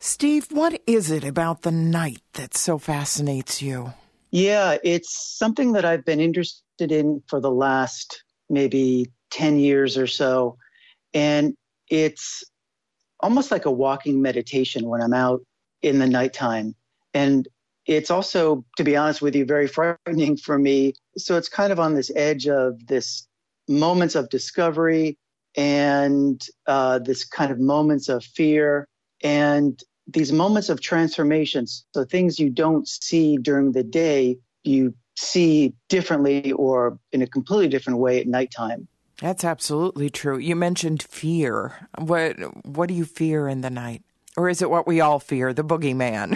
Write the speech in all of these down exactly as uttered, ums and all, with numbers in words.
Steve, what is it about the night that so fascinates you? Yeah, it's something that I've been interested in for the last maybe ten years or so. And it's almost like a walking meditation when I'm out in the nighttime. And it's also, to be honest with you, very frightening for me. So it's kind of on this edge of this moments of discovery and uh, this kind of moments of fear and these moments of transformations. So things you don't see during the day, you see differently or in a completely different way at nighttime. That's absolutely true. You mentioned fear. What what do you fear in the night? Or is it what we all fear, the boogeyman?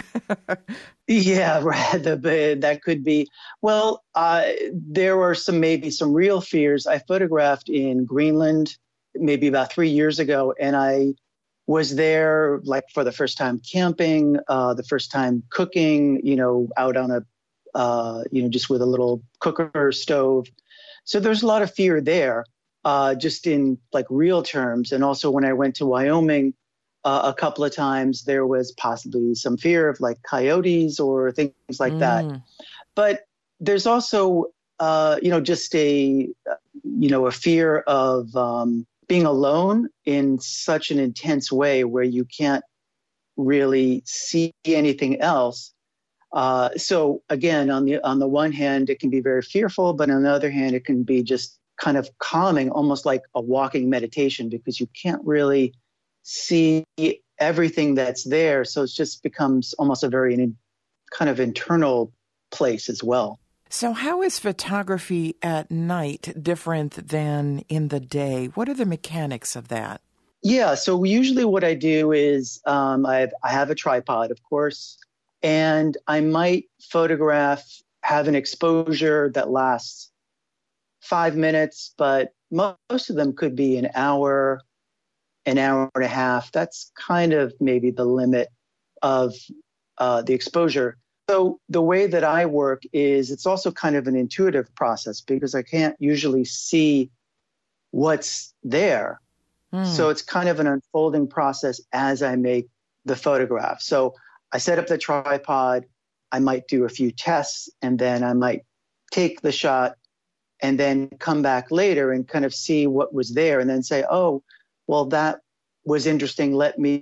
Yeah, right. The, that could be. Well, uh, there were some maybe some real fears. I photographed in Greenland maybe about three years ago, and I was there like for the first time camping, uh, the first time cooking, you know, out on a, uh, you know, just with a little cooker stove. So there's a lot of fear there, uh, just in like real terms. And also when I went to Wyoming uh, a couple of times, there was possibly some fear of like coyotes or things like mm. that. But there's also, uh, you know, just a, you know, a fear of, um, being alone in such an intense way where you can't really see anything else. Uh, so again, on the on the one hand, it can be very fearful, but on the other hand, it can be just kind of calming, almost like a walking meditation, because you can't really see everything that's there. So it just becomes almost a very in, kind of internal place as well. So how is photography at night different than in the day? What are the mechanics of that? Yeah, so usually what I do is um, I, have, I have a tripod, of course, and I might photograph, have an exposure that lasts five minutes, but most of them could be an hour, an hour and a half. That's kind of maybe the limit of uh, the exposure. So the way that I work is it's also kind of an intuitive process because I can't usually see what's there. Mm. So it's kind of an unfolding process as I make the photograph. So I set up the tripod, I might do a few tests, and then I might take the shot and then come back later and kind of see what was there and then say, oh, well, that was interesting. Let me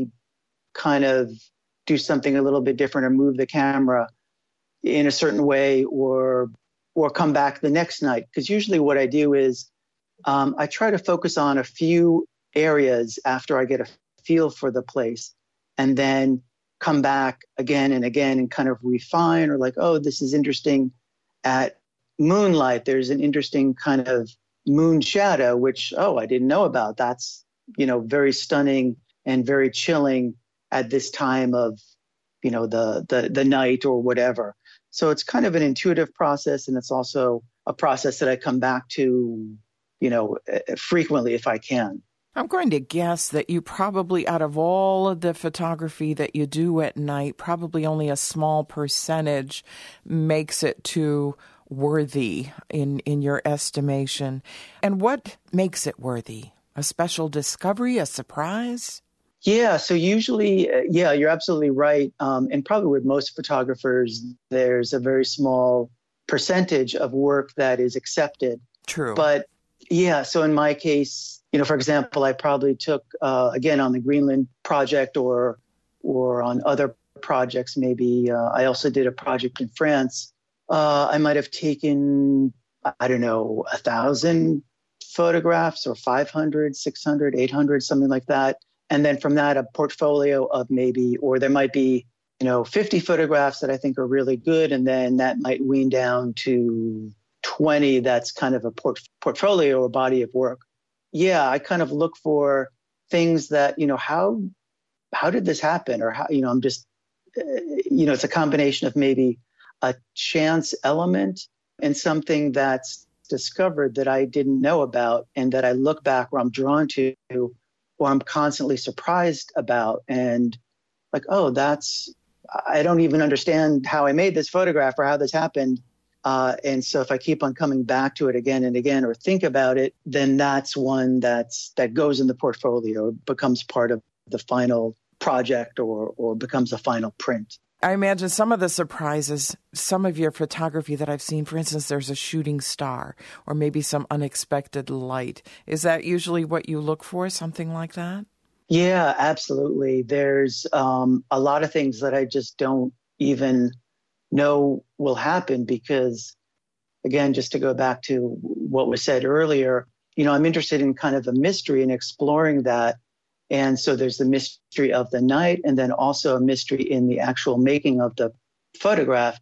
kind of do something a little bit different or move the camera in a certain way or or come back the next night. Because usually what I do is um, I try to focus on a few areas after I get a feel for the place and then come back again and again and kind of refine or like, oh, this is interesting at moonlight. There's an interesting kind of moon shadow, which, oh, I didn't know about. That's, you know, very stunning and very chilling at this time of, you know, the, the, the night or whatever. So it's kind of an intuitive process. And it's also a process that I come back to, you know, frequently if I can. I'm going to guess that you probably, out of all of the photography that you do at night, probably only a small percentage makes it to worthy in, in your estimation. And what makes it worthy? A special discovery, a surprise? Yeah, so usually, uh, yeah, you're absolutely right. Um, and probably with most photographers, there's a very small percentage of work that is accepted. True. But yeah, so in my case, you know, for example, I probably took, uh, again, on the Greenland project or or on other projects, maybe uh, I also did a project in France. Uh, I might have taken, I don't know, a thousand photographs or five hundred, six hundred, eight hundred, something like that. And then from that, a portfolio of maybe, or there might be, you know, fifty photographs that I think are really good. And then that might wean down to twenty that's kind of a port- portfolio or body of work. Yeah, I kind of look for things that, you know, how how did this happen? Or how, you know, I'm just, uh, you know, it's a combination of maybe a chance element and something that's discovered that I didn't know about and that I look back or I'm drawn to or I'm constantly surprised about and like, oh, that's, I don't even understand how I made this photograph or how this happened. Uh, and so if I keep on coming back to it again and again or think about it, then that's one that's that goes in the portfolio, becomes part of the final project or, or becomes a final print. I imagine some of the surprises, some of your photography that I've seen, for instance, there's a shooting star or maybe some unexpected light. Is that usually what you look for, something like that? Yeah, absolutely. There's um, a lot of things that I just don't even know will happen because, again, just to go back to what was said earlier, you know, I'm interested in kind of the mystery and exploring that. And so there's the mystery of the night and then also a mystery in the actual making of the photograph.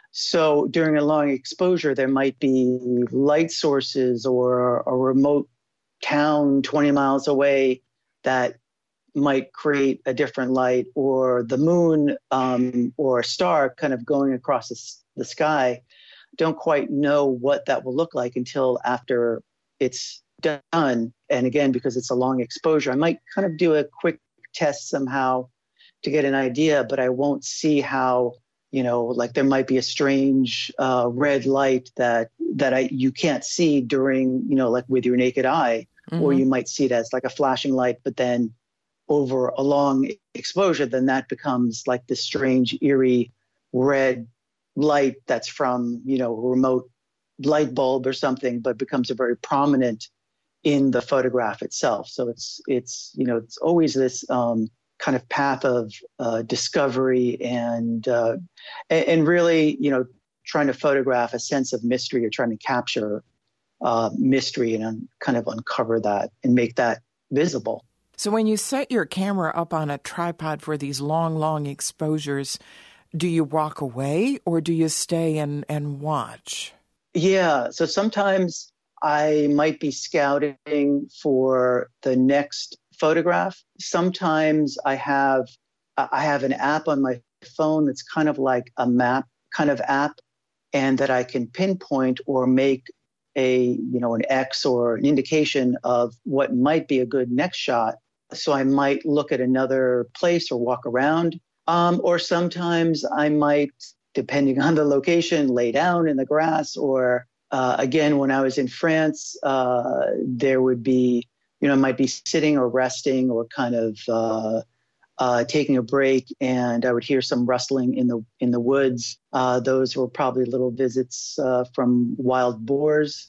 So during a long exposure, there might be light sources or a remote town twenty miles away that might create a different light, or the moon um, or a star kind of going across the, the sky. Don't quite know what that will look like until after it's done. And again, because it's a long exposure, I might kind of do a quick test somehow to get an idea, but I won't see how, you know, like there might be a strange uh, red light that that I you can't see during, you know, like with your naked eye, mm-hmm. or you might see it as like a flashing light, but then over a long exposure, then that becomes like this strange, eerie red light that's from, you know, a remote light bulb or something, but becomes a very prominent in the photograph itself. So it's, it's you know, it's always this um, kind of path of uh, discovery and, uh, and, and really, you know, trying to photograph a sense of mystery or trying to capture uh, mystery and un- kind of uncover that and make that visible. So when you set your camera up on a tripod for these long, long exposures, do you walk away or do you stay and, and watch? Yeah. So sometimes I might be scouting for the next photograph. Sometimes I have I have an app on my phone that's kind of like a map kind of app, and that I can pinpoint or make a, you know, an X or an indication of what might be a good next shot. So I might look at another place or walk around. Um, or sometimes I might, depending on the location, lay down in the grass. Or uh, again, when I was in France, uh, there would be, you know, I might be sitting or resting or kind of uh, uh, taking a break, and I would hear some rustling in the in the woods. Uh, those were probably little visits uh, from wild boars.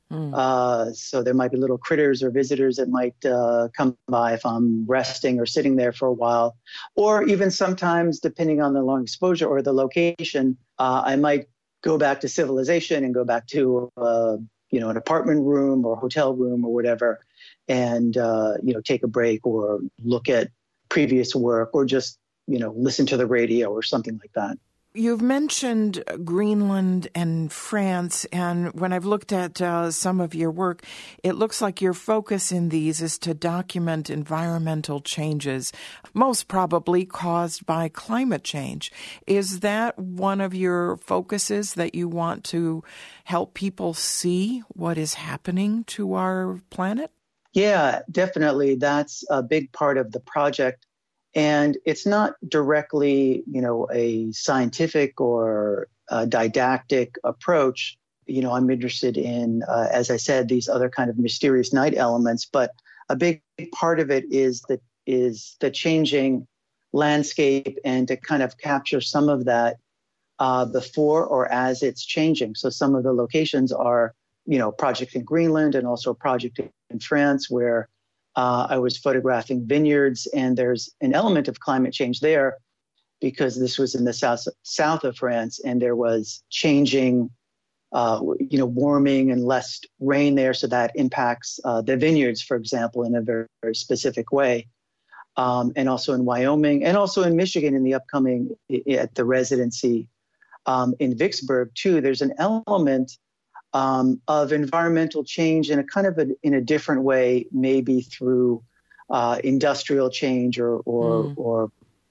Uh, so there might be little critters or visitors that might uh, come by if I'm resting or sitting there for a while. Or even sometimes, depending on the long exposure or the location, uh, I might go back to civilization and go back to, uh, you know, an apartment room or hotel room or whatever, and, uh, you know, take a break or look at previous work or just, you know, listen to the radio or something like that. You've mentioned Greenland and France, and when I've looked at uh, some of your work, it looks like your focus in these is to document environmental changes, most probably caused by climate change. Is that one of your focuses, that you want to help people see what is happening to our planet? Yeah, definitely. That's a big part of the project. And it's not directly, you know, a scientific or a didactic approach. You know, I'm interested in, uh, as I said, these other kind of mysterious night elements. But a big part of it is the is the changing landscape, and to kind of capture some of that uh, before or as it's changing. So some of the locations are, you know, project in Greenland and also a project in France where Uh, I was photographing vineyards, and there's an element of climate change there because this was in the south south of France, and there was changing, uh, you know, warming and less rain there, so that impacts uh, the vineyards, for example, in a very, very specific way. Um, and also in Wyoming, and also in Michigan, in the upcoming at the residency um, in Vicksburg too. There's an element Um, of environmental change in a kind of a, in a different way, maybe through uh, industrial change or or, mm. or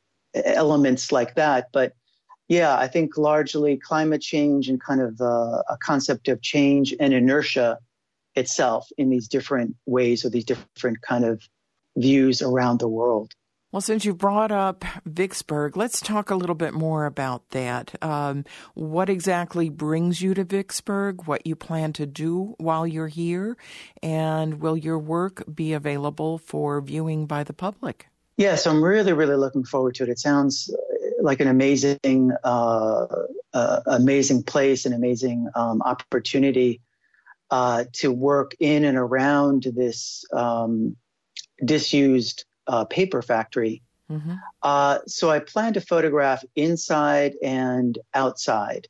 elements like that. But yeah, I think largely climate change and kind of uh, a concept of change and inertia itself in these different ways or these different kind of views around the world. Well, since you brought up Vicksburg, let's talk a little bit more about that. Um, what exactly brings you to Vicksburg, what you plan to do while you're here, and will your work be available for viewing by the public? Yeah, so I'm really, really looking forward to it. It sounds like an amazing, uh, uh, amazing place, an amazing um, opportunity uh, to work in and around this um, disused uh, paper factory. Mm-hmm. Uh, so I plan to photograph inside and outside.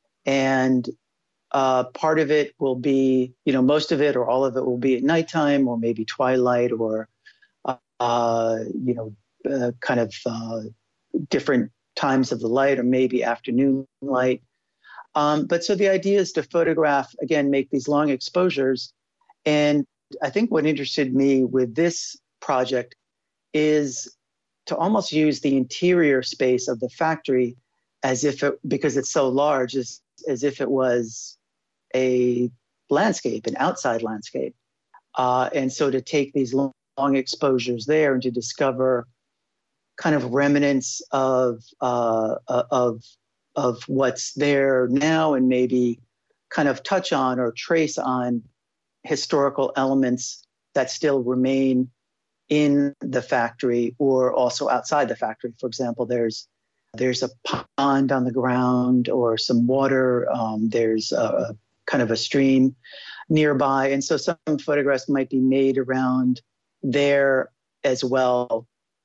And uh, part of it will be, you know, most of it or all of it will be at nighttime or maybe twilight or, uh, you know, uh, kind of uh, different times of the light or maybe afternoon light. Um, but so the idea is to photograph, again, make these long exposures. And I think what interested me with this project is to almost use the interior space of the factory as if it, because it's so large, as, as if it was a landscape, an outside landscape. Uh, and so to take these long, long exposures there and to discover kind of remnants of, uh, of, of what's there now and maybe kind of touch on or trace on historical elements that still remain in the factory or also outside the factory. For example, there's there's a pond on the ground or some water. Um, there's a kind of a stream nearby, and so some photographs might be made around there as well.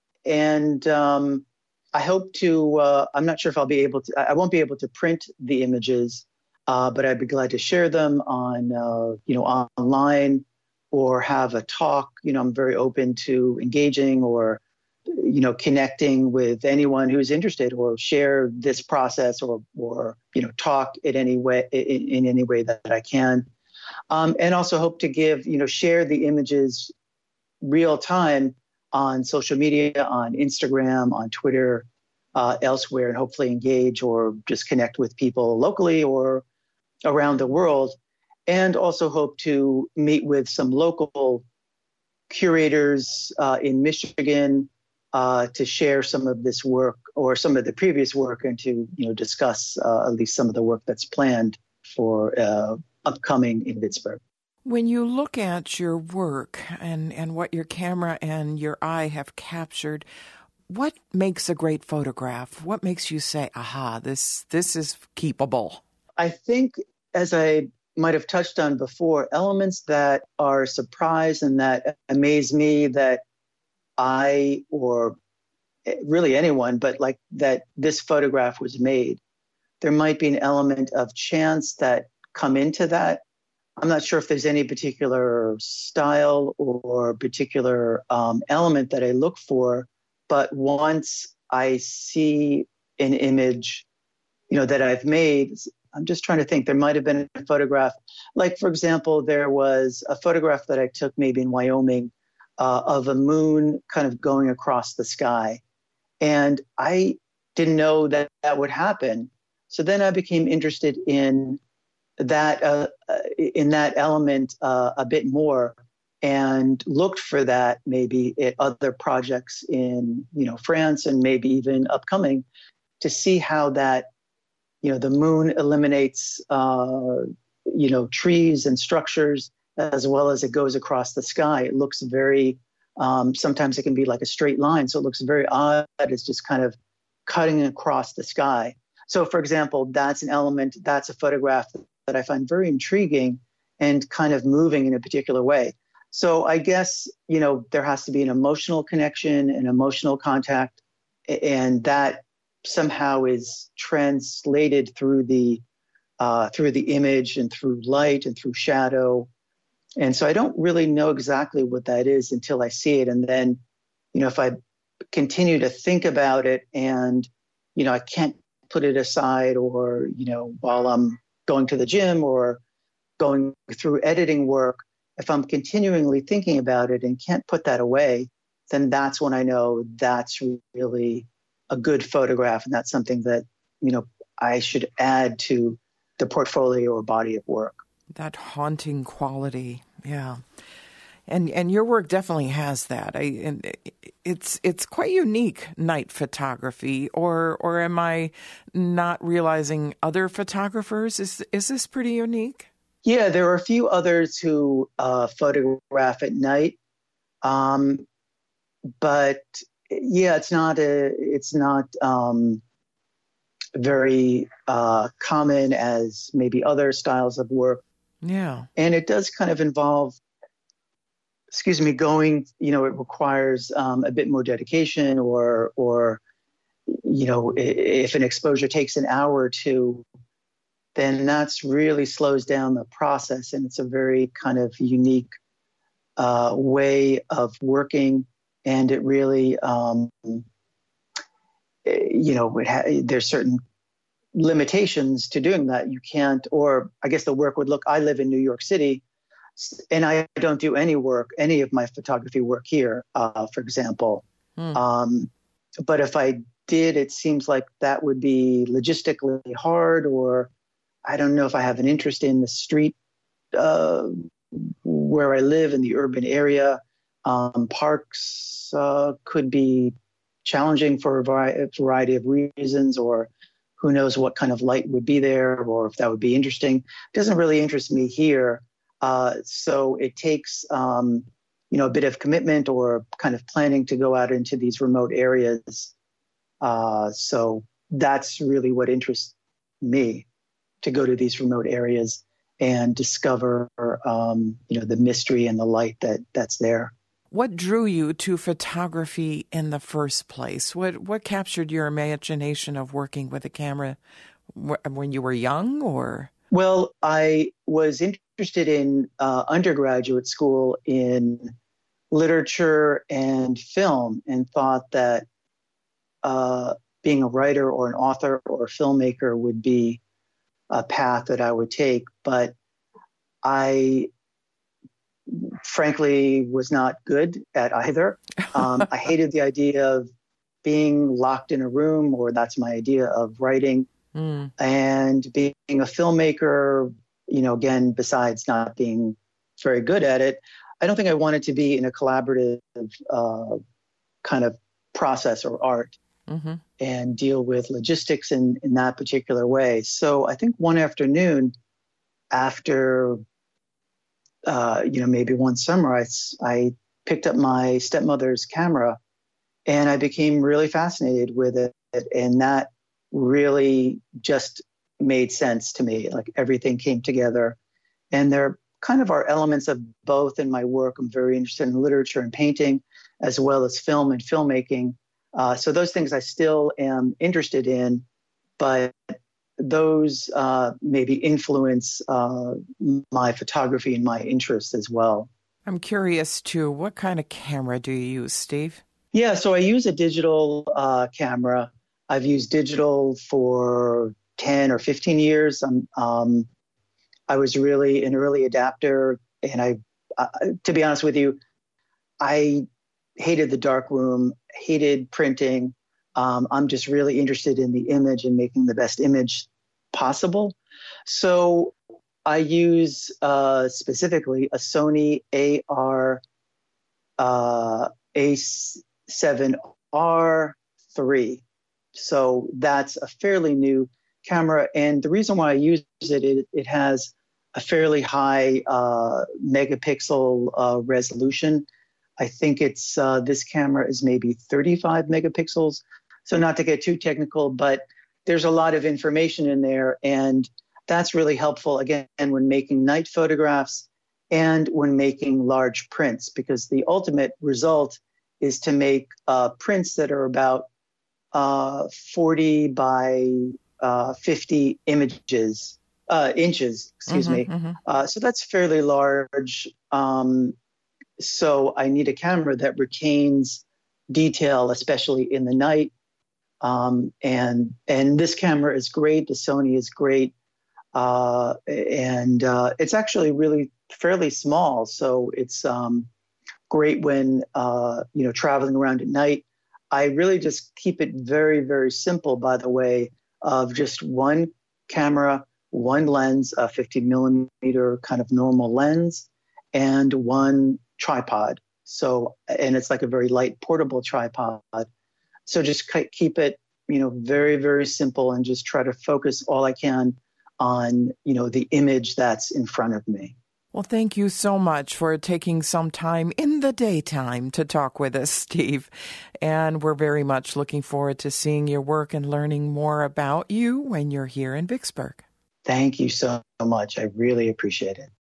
And um, I hope to. Uh, I'm not sure if I'll be able to. I won't be able to print the images, uh, but I'd be glad to share them on uh, you know online, or have a talk. You know, I'm very open to engaging or, you know, connecting with anyone who's interested, or share this process, or, or you know, talk in any way in, in any way that I can, um, and also hope to give, you know, share the images real time on social media, on Instagram, on Twitter, uh, elsewhere, and hopefully engage or just connect with people locally or around the world. And also hope to meet with some local curators uh, in Michigan uh, to share some of this work or some of the previous work, and to you know discuss uh, at least some of the work that's planned for uh, upcoming in Pittsburgh. When you look at your work and, and what your camera and your eye have captured, what makes a great photograph? What makes you say, aha, this this is keepable? I think, as I might have touched on before, elements that are a surprise and that amaze me, that I, or really anyone, but like that this photograph was made. There might be an element of chance that come into that. I'm not sure if there's any particular style or particular um, element that I look for, but once I see an image, you know, that I've made, I'm just trying to think, there might have been a photograph. Like, for example, there was a photograph that I took maybe in Wyoming uh, of a moon kind of going across the sky. And I didn't know that that would happen. So then I became interested in that uh, in that element uh, a bit more, and looked for that maybe at other projects in you know France and maybe even upcoming, to see how that you know the moon eliminates uh, you know trees and structures as well as it goes across the sky. It looks very um, sometimes it can be like a straight line, so it looks very odd. It's just kind of cutting across the sky. So, for example, that's an element, that's a photograph that I find very intriguing and kind of moving in a particular way. So I guess, you know, there has to be an emotional connection, an emotional contact, and that somehow is translated through the uh, through the image and through light and through shadow. And so I don't really know exactly what that is until I see it. And then, you know, if I continue to think about it and, you know, I can't put it aside, or, you know, while I'm going to the gym or going through editing work, if I'm continually thinking about it and can't put that away, then that's when I know that's really a good photograph. And that's something that, you know, I should add to the portfolio or body of work. That haunting quality. Yeah. And and your work definitely has that. I, and it's it's quite unique, night photography. Or or am I not realizing other photographers? Is is this pretty unique? Yeah, there are a few others who uh, photograph at night, um, but yeah, it's not a, it's not um, very uh, common as maybe other styles of work. Yeah. And it does kind of involve, excuse me, going, you know, it requires um, a bit more dedication or, or, you know, if an exposure takes an hour or two, then that's really slows down the process. And it's a very kind of unique uh, way of working. And it really, um, you know, it ha- there's certain limitations to doing that. You can't, or I guess the work would look, I live in New York City and I don't do any work, any of my photography work here, uh, for example. Hmm. Um, but if I did, it seems like that would be logistically hard, or I don't know if I have an interest in the street uh, where I live in the urban area. Um, parks uh, could be challenging for a vari- variety of reasons, or who knows what kind of light would be there, or if that would be interesting. It doesn't really interest me here. Uh, so it takes, um, you know, a bit of commitment or kind of planning to go out into these remote areas. Uh, so that's really what interests me, to go to these remote areas and discover, um, you know, the mystery and the light that that's there. What drew you to photography in the first place? What what captured your imagination of working with a camera when you were young, or? Well, I was interested in uh, undergraduate school in literature and film, and thought that uh, being a writer or an author or a filmmaker would be a path that I would take. But I frankly was not good at either. Um, I hated the idea of being locked in a room, or that's my idea of writing. Mm. And being a filmmaker, you know, again, besides not being very good at it, I don't think I wanted to be in a collaborative uh, kind of process or art, mm-hmm. and deal with logistics in, in that particular way. So I think one afternoon after, uh, you know, maybe one summer, I, I picked up my stepmother's camera and I became really fascinated with it. And that really just made sense to me. Like everything came together, and there kind of are elements of both in my work. I'm very interested in literature and painting, as well as film and filmmaking. Uh, so those things I still am interested in, but those uh, maybe influence uh, my photography and my interests as well. I'm curious too, what kind of camera do you use, Steve? Yeah, so I use a digital uh, camera. I've used digital for ten or fifteen years. Um, um, I was really an early adapter, and I, uh, to be honest with you, I hated the darkroom, hated printing. Um, I'm just really interested in the image and making the best image possible. So I use uh, specifically a Sony A R uh, A seven R three. So that's a fairly new camera. And the reason why I use it, it, it has a fairly high uh, megapixel uh, resolution. I think it's uh, this camera is maybe thirty-five megapixels. So not to get too technical, but there's a lot of information in there. And that's really helpful, again, when making night photographs and when making large prints, because the ultimate result is to make uh, prints that are about uh, forty by uh, fifty images, uh, inches, excuse mm-hmm, me. Mm-hmm. Uh, so that's fairly large. Um, so I need a camera that retains detail, especially in the night. Um, and and this camera is great. The Sony is great. Uh, and uh, it's actually really fairly small. So it's um, great when, uh, you know, traveling around at night. I really just keep it very, very simple, by the way, of just one camera, one lens, a fifty millimeter kind of normal lens, and one tripod. So, and it's like a very light portable tripod. So just keep it, you know, very, very simple, and just try to focus all I can on, you know, the image that's in front of me. Well, thank you so much for taking some time in the daytime to talk with us, Steve. And we're very much looking forward to seeing your work and learning more about you when you're here in Vicksburg. Thank you so much. I really appreciate it.